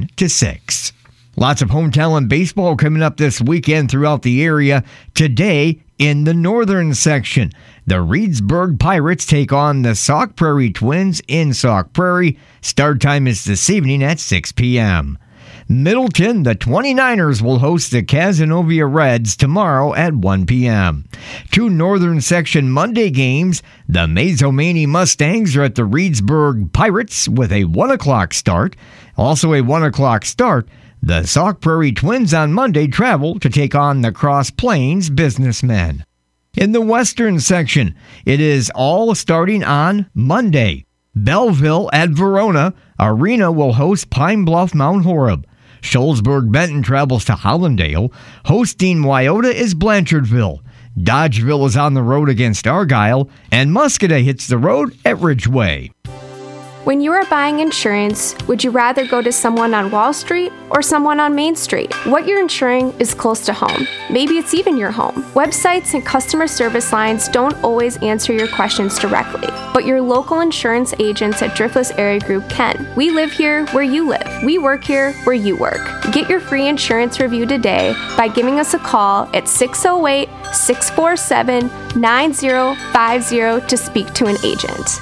10-6. Lots of home talent baseball coming up this weekend throughout the area. Today, in the northern section, the Reedsburg Pirates take on the Sauk Prairie Twins in Sauk Prairie. Start time is this evening at 6 p.m. Middleton, the 29ers will host the Cazenovia Reds tomorrow at 1 p.m. 2 northern section Monday games. The Mazomanie Mustangs are at the Reedsburg Pirates with a 1 o'clock start. Also a 1 o'clock start. The Sauk Prairie Twins on Monday travel to take on the Cross Plains Businessmen. In the western section, it is all starting on Monday. Belleville at Verona. Arena will host Pine Bluff Mount Horeb. Shullsburg Benton travels to Hollandale. Hosting Wyoto is Blanchardville. Dodgeville is on the road against Argyle. And Muscatine hits the road at Ridgeway. When you are buying insurance, would you rather go to someone on Wall Street or someone on Main Street? What you're insuring is close to home. Maybe it's even your home. Websites and customer service lines don't always answer your questions directly, but your local insurance agents at Driftless Area Group can. We live here where you live. We work here where you work. Get your free insurance review today by giving us a call at 608-647-9050 to speak to an agent.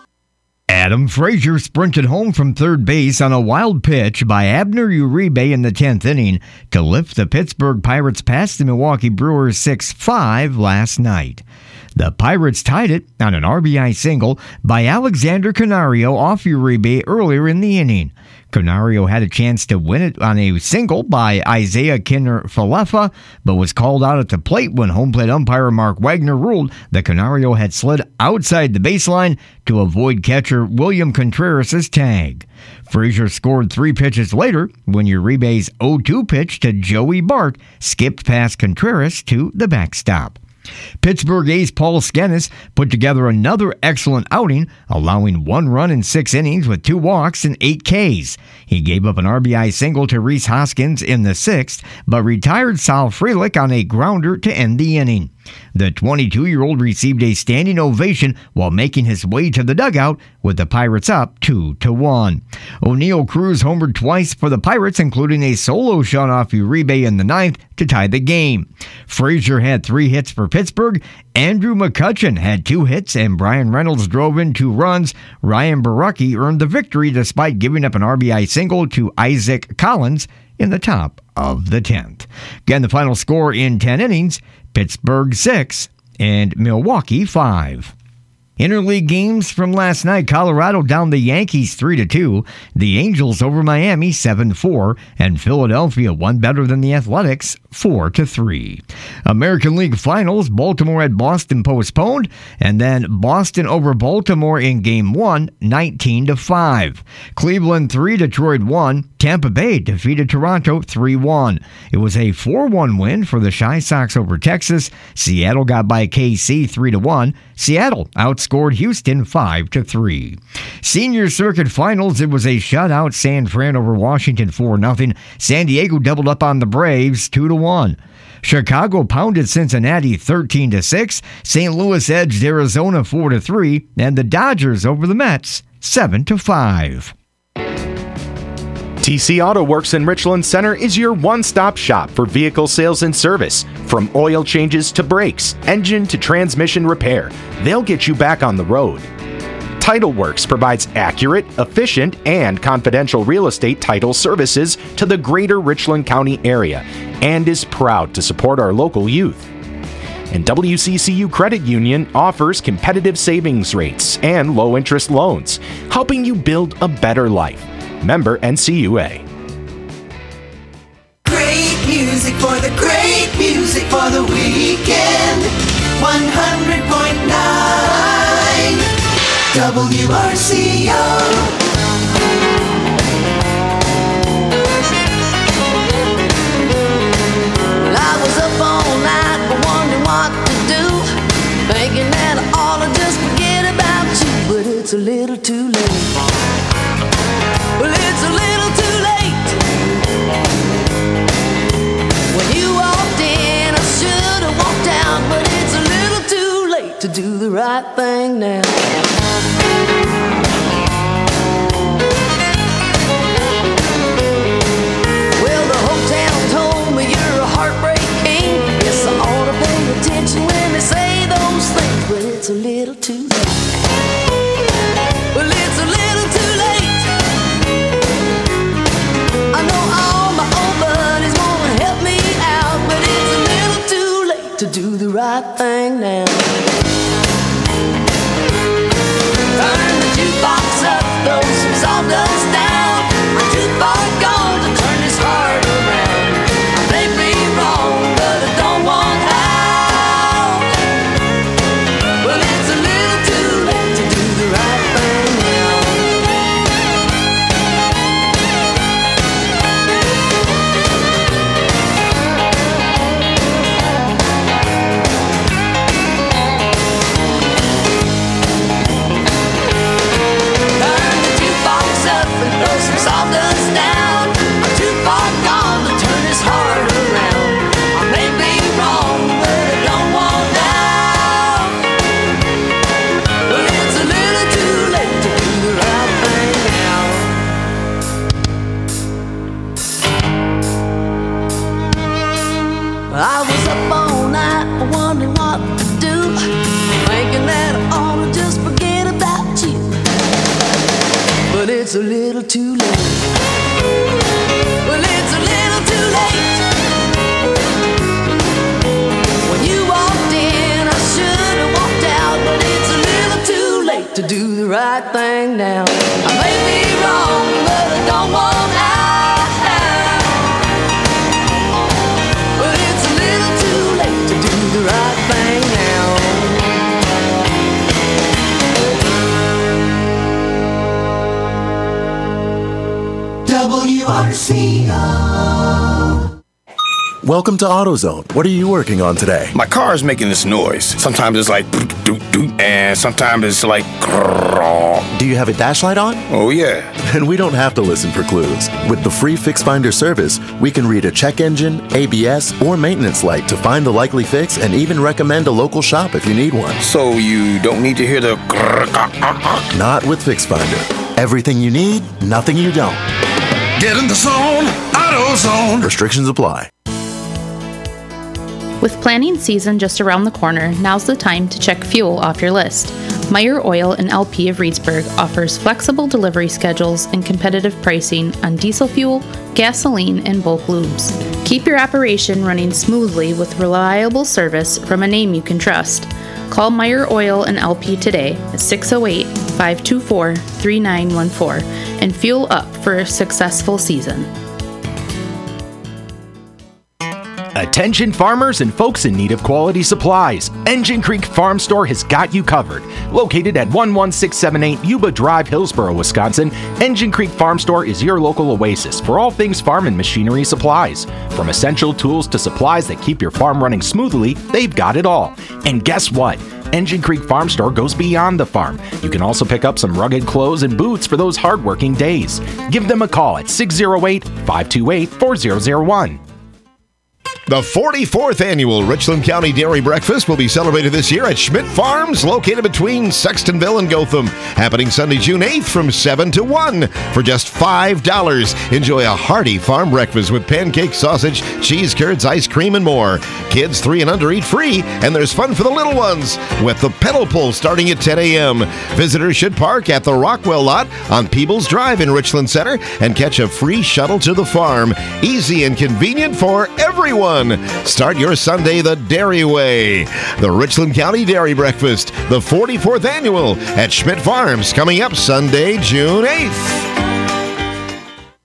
Adam Frazier sprinted home from third base on a wild pitch by Abner Uribe in the 10th inning to lift the Pittsburgh Pirates past the Milwaukee Brewers 6-5 last night. The Pirates tied it on an RBI single by Alexander Canario off Uribe earlier in the inning. Canario had a chance to win it on a single by Isaiah Kinner-Falefa, but was called out at the plate when home plate umpire Mark Wagner ruled that Canario had slid outside the baseline to avoid catcher William Contreras' tag. Frazier scored 3 pitches later when Uribe's 0-2 pitch to Joey Bart skipped past Contreras to the backstop. Pittsburgh ace Paul Skenes put together another excellent outing, allowing 1 run in 6 innings with 2 walks and 8 Ks. He gave up an RBI single to Reese Hoskins in the 6th, but retired Sal Frelick on a grounder to end the inning. The 22-year-old received a standing ovation while making his way to the dugout with the Pirates up 2-1. O'Neal Cruz homered twice for the Pirates, including a solo shot off Uribe in the 9th to tie the game. Frazier had 3 hits for Pittsburgh. Andrew McCutcheon had 2 hits, and Brian Reynolds drove in 2 runs. Ryan Barucki earned the victory despite giving up an RBI single to Isaac Collins in the top of the 10th. Again, the final score in 10 innings, Pittsburgh 6 and Milwaukee 5. Interleague games from last night. Colorado downed the Yankees 3-2. The Angels over Miami 7-4. And Philadelphia won better than the Athletics 4-3. American League Finals. Baltimore at Boston postponed. And then Boston over Baltimore in Game 1, 19-5. Cleveland 3, Detroit 1. Tampa Bay defeated Toronto 3-1. It was a 4-1 win for the Chi Sox over Texas. Seattle got by KC 3-1. Seattle outscored Houston 5-3. Senior Circuit Finals, it was a shutout. San Fran over Washington 4-0. San Diego doubled up on the Braves 2-1. Chicago pounded Cincinnati 13-6. St. Louis edged Arizona 4-3. And the Dodgers over the Mets 7-5. TC Auto Works in Richland Center is your one-stop shop for vehicle sales and service. From oil changes to brakes, engine to transmission repair, they'll get you back on the road. Title Works provides accurate, efficient, and confidential real estate title services to the greater Richland County area and is proud to support our local youth. And WCCU Credit Union offers competitive savings rates and low-interest loans, helping you build a better life. Member NCUA. Great news. Great music for the weekend. 100.9 WRCO. I was up all night wondering what to do, thinking that I ought to just forget about you, but it's a little too late. Well, it's a little too late. When you walked in, I should have walked out, but it's a little too late to do the right thing now. Well, the whole town told me you're a heartbreak king. Yes, I ought to pay attention when they say those things, but it's a little too late. Well, it's a little too late. I know all my old buddies wanna help me out, but it's a little too late to do the right thing now. Turn the jukebox up, throw some sawdust down. I'm too far gone to turn this heart around. I may be wrong, but I don't want out. Well, it's a little too late to do the right thing now. Turn the jukebox up and throw some sawdust down. I'm too far gone to turn this heart around. I may be wrong, but I don't want out. Well, it's a little too late to do the right thing now. I was up all night wondering what to do, thinking that I ought to just forget about you, but it's a little too late. Well, it's a little too late. When you walked in, I should have walked out, but it's a little too late to do the right thing now. I may be wrong, but I don't want out. But it's a little too late to do the right thing now. WRCO. Welcome to AutoZone. What are you working on today? My car is making this noise. Sometimes it's like doot, doot, doot, and sometimes it's like grrr. Do you have a dash light on? Oh yeah. Then we don't have to listen for clues. With the free Fix Finder service, we can read a check engine, ABS, or maintenance light to find the likely fix and even recommend a local shop if you need one. So you don't need to hear the grrr. Not with Fix Finder. Everything you need, nothing you don't. Get in the zone, AutoZone. Restrictions apply. With planning season just around the corner, now's the time to check fuel off your list. Meyer Oil and LP of Reedsburg offers flexible delivery schedules and competitive pricing on diesel fuel, gasoline, and bulk lubes. Keep your operation running smoothly with reliable service from a name you can trust. Call Meyer Oil and LP today at 608-524-3914 and fuel up for a successful season. Attention farmers and folks in need of quality supplies. Engine Creek Farm Store has got you covered. Located at 11678 Yuba Drive, Hillsboro, Wisconsin, Engine Creek Farm Store is your local oasis for all things farm and machinery supplies. From essential tools to supplies that keep your farm running smoothly, they've got it all. And guess what? Engine Creek Farm Store goes beyond the farm. You can also pick up some rugged clothes and boots for those hardworking days. Give them a call at 608-528-4001. The 44th annual Richland County Dairy Breakfast will be celebrated this year at Schmidt Farms, located between Sextonville and Gotham. Happening Sunday, June 8th from 7 to 1 for just $5. Enjoy a hearty farm breakfast with pancakes, sausage, cheese curds, ice cream, and more. Kids 3 and under eat free, and there's fun for the little ones with the pedal pull starting at 10 a.m. Visitors should park at the Rockwell lot on Peebles Drive in Richland Center and catch a free shuttle to the farm. Easy and convenient for everyone. Start your Sunday the dairy way. The Richland County Dairy Breakfast, the 44th annual at Schmidt Farms, coming up Sunday, June 8th.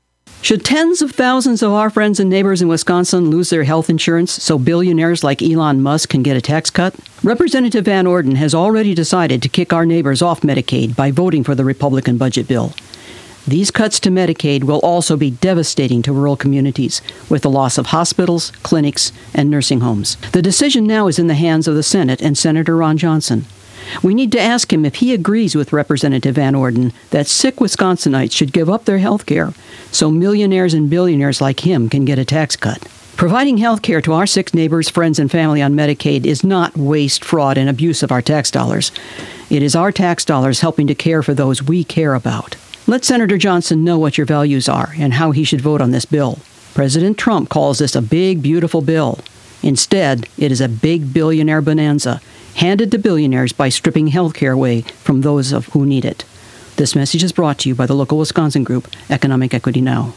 Should tens of thousands of our friends and neighbors in Wisconsin lose their health insurance so billionaires like Elon Musk can get a tax cut? Representative Van Orden has already decided to kick our neighbors off Medicaid by voting for the Republican budget bill. These cuts to Medicaid will also be devastating to rural communities, with the loss of hospitals, clinics, and nursing homes. The decision now is in the hands of the Senate and Senator Ron Johnson. We need to ask him if he agrees with Representative Van Orden that sick Wisconsinites should give up their health care so millionaires and billionaires like him can get a tax cut. Providing health care to our sick neighbors, friends, and family on Medicaid is not waste, fraud, and abuse of our tax dollars. It is our tax dollars helping to care for those we care about. Let Senator Johnson know what your values are and how he should vote on this bill. President Trump calls this a big, beautiful bill. Instead, it is a big billionaire bonanza, handed to billionaires by stripping health care away from those of who need it. This message is brought to you by the local Wisconsin group, Economic Equity Now.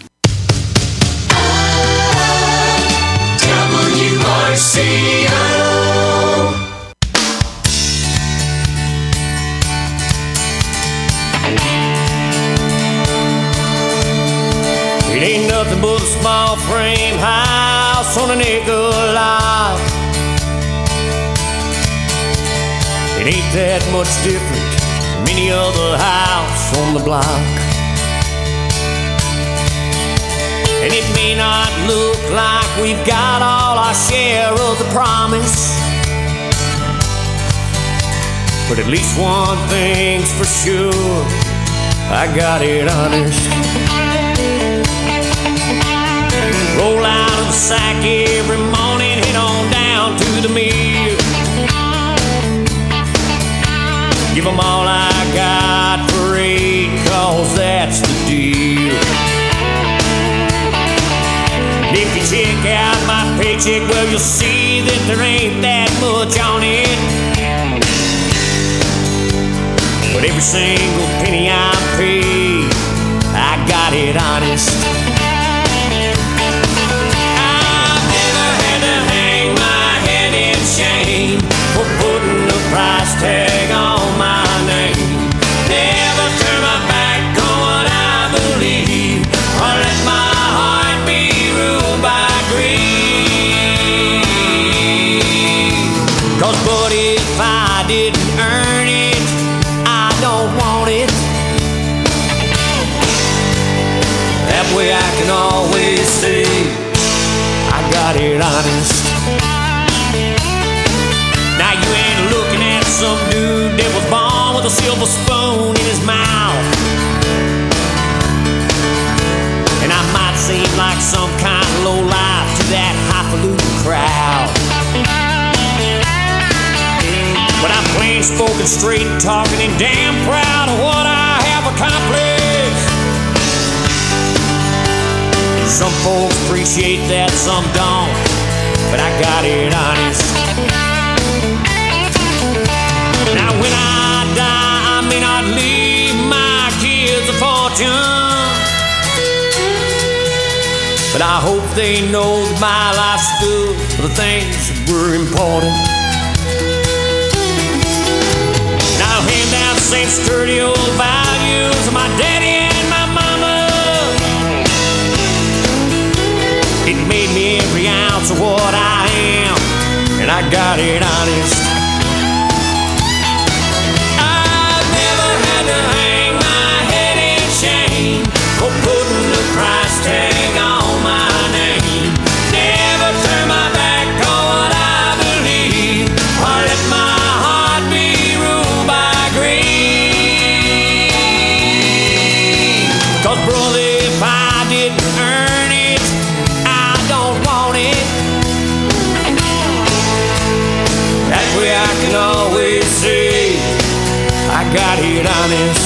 WRCO. It ain't nothing but a small frame house on an acre lot. It ain't that much different from any other house on the block. And it may not look like we've got all our share of the promise, but at least one thing's for sure, I got it honest. Roll out of the sack every morning, head on down to the mill. Give them all I got for 8, 'cause that's the deal. If you check out my paycheck, well, you'll see that there ain't that much on it. But every single penny I pay, I got it honest. I've never had to hang my head in shame for putting a price tag on my name. Never turn my back on what I believe, or let my heart be ruled by greed. 'Cause but if I didn't earn it, I don't want it. That way I can always say I got it honest. Now you ain't looking at some dude that was born with a silver spoon in his mouth. And I might seem like some kind of low life to that highfalutin crowd, but I'm plain spoken, straight talking, and damn proud of what I have accomplished. Some folks appreciate that, some don't, but I got it honest. Now when I die, I may not leave my kids a fortune, but I hope they know that my life stood for the things that were important. And I'll hand down the same sturdy old values of my daddy and my mama. It made me every ounce of what I am, and I got it honest. I've never had to hang my head in shame for putting the price tag on my name. Never turn my back on what I believe, or let my heart be ruled by greed. 'Cause brother, if I didn't earn it, I don't want it. That way I can always say I got it honest.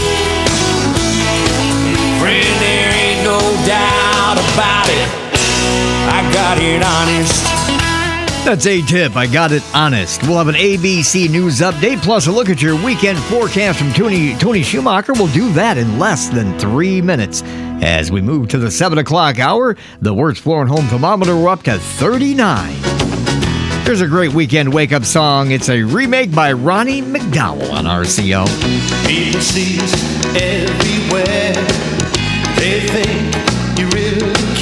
Friend, there ain't no doubt about it, I got it honest. That's a tip. I got it honest. We'll have an ABC News update, plus a look at your weekend forecast from Tony Schumacher. We'll do that in less than 3 minutes. As we move to the 7 o'clock hour, the Wertz Floor and Home thermometer will up to 39. There's a great weekend wake-up song. It's a remake by Ronnie McDowell on RCO. People see us everywhere. They think you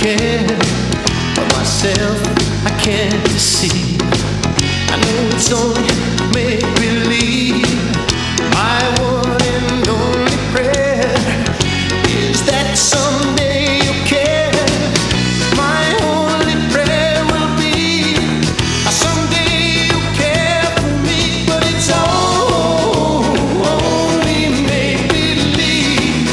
care. But myself, I can't deceive. I know it's only make-believe. My one and only prayer is that someday you'll care. My only prayer will be someday you'll care for me. But it's only make-believe.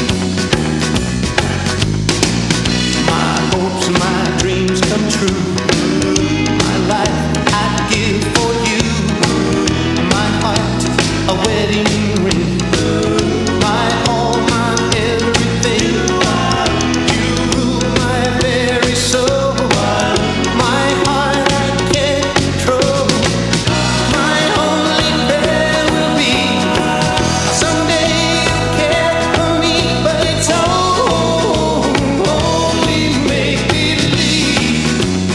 My hopes and my dreams come true. My life I'd give for you. My heart, a wedding ring. My all, my everything. You rule my very soul. My heart I can't control. My only prayer will be someday you'll care for me. But it's only make-believe.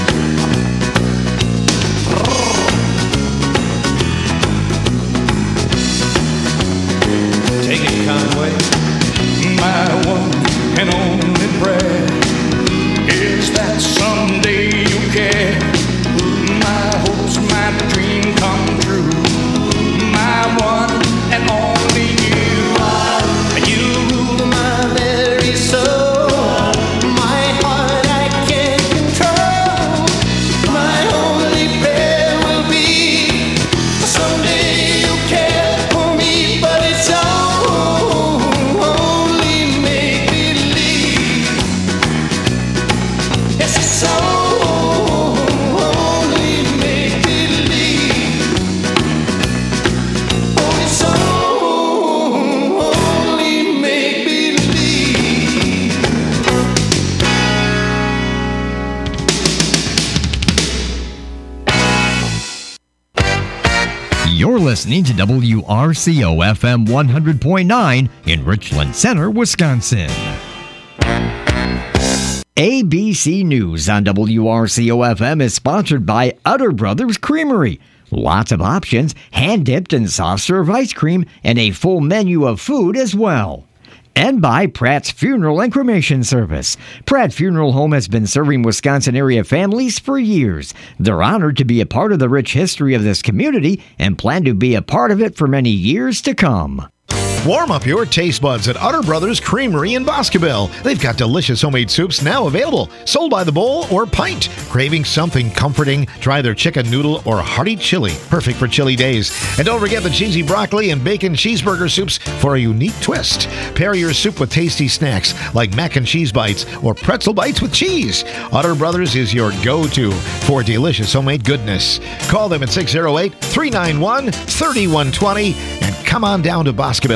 Take it, Conway. My one and only prayer is that someday you'll care. My hopes, my dream come true. My one and only you. You rule my very soul. My heart I can't control. My only prayer will be someday you'll care for me. But it's only make-believe. Yes, it's only make-believe. Oh, it's only make-believe. You're listening to WRCO FM 100.9 in Richland Center, Wisconsin. ABC News on WRCO FM is sponsored by Utter Brothers Creamery. Lots of options, hand-dipped and soft-serve ice cream, and a full menu of food as well. And by Pratt's Funeral and Cremation Service. Pratt Funeral Home has been serving Wisconsin area families for years. They're honored to be a part of the rich history of this community and plan to be a part of it for many years to come. Warm up your taste buds at Utter Brothers Creamery in Boscobel. They've got delicious homemade soups now available, sold by the bowl or pint. Craving something comforting? Try their chicken noodle or hearty chili, perfect for chilly days. And don't forget the cheesy broccoli and bacon cheeseburger soups for a unique twist. Pair your soup with tasty snacks like mac and cheese bites or pretzel bites with cheese. Utter Brothers is your go-to for delicious homemade goodness. Call them at 608-391-3120 and come on down to Boscobel